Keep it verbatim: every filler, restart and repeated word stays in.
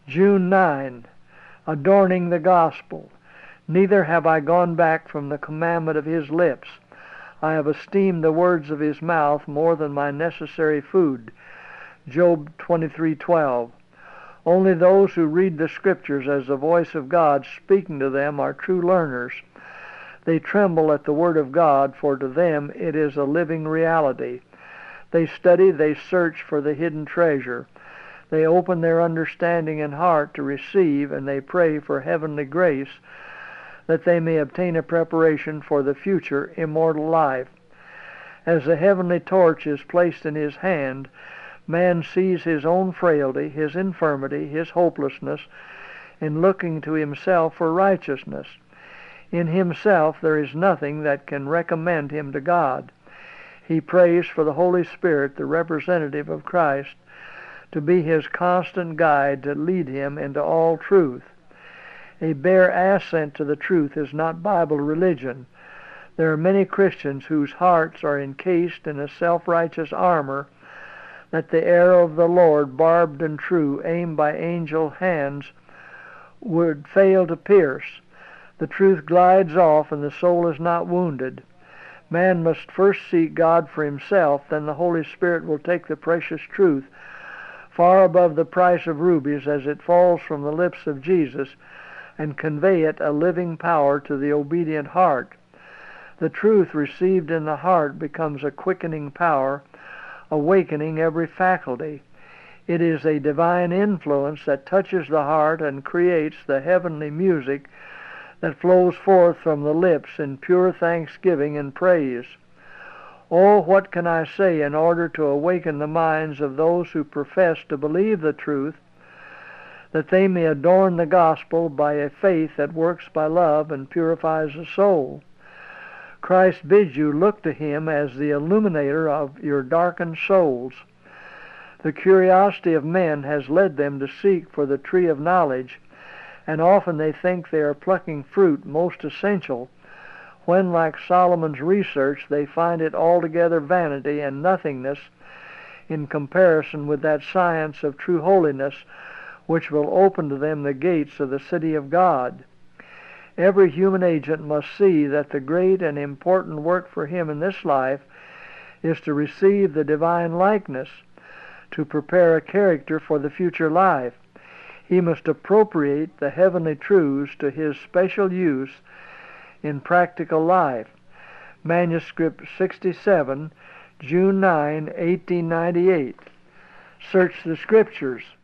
June ninth, adorning the gospel. Neither have I gone back from the commandment of his lips. I have esteemed the words of his mouth more than my necessary food. Job twenty-three twelve. Only those who read the Scriptures as the voice of God speaking to them are true learners. They tremble at the Word of God, for to them it is a living reality. They study, they search for the hidden treasure. They open their understanding and heart to receive, and they pray for heavenly grace, that they may obtain a preparation for the future immortal life. As the heavenly torch is placed in his hand, man sees his own frailty, his infirmity, his hopelessness, in looking to himself for righteousness. In himself there is nothing that can recommend him to God. He prays for the Holy Spirit, the representative of Christ, to be his constant guide, to lead him into all truth. A bare assent to the truth is not Bible religion. There are many Christians whose hearts are encased in a self-righteous armor that the arrow of the Lord, barbed and true, aimed by angel hands, would fail to pierce. The truth glides off and the soul is not wounded. Man must first seek God for himself, then the Holy Spirit will take the precious truth, far above the price of rubies, as it falls from the lips of Jesus, and convey it a living power to the obedient heart. The truth received in the heart becomes a quickening power, awakening every faculty. It is a divine influence that touches the heart and creates the heavenly music that flows forth from the lips in pure thanksgiving and praise. Oh, what can I say in order to awaken the minds of those who profess to believe the truth, that they may adorn the gospel by a faith that works by love and purifies the soul. Christ bids you look to him as the illuminator of your darkened souls. The curiosity of men has led them to seek for the tree of knowledge, and often they think they are plucking fruit most essential, when, like Solomon's research, they find it altogether vanity and nothingness in comparison with that science of true holiness which will open to them the gates of the city of God. Every human agent must see that the great and important work for him in this life is to receive the divine likeness, to prepare a character for the future life. He must appropriate the heavenly truths to his special use in practical life. Manuscript sixty-seven, June ninth, eighteen ninety-eight. Search the Scriptures.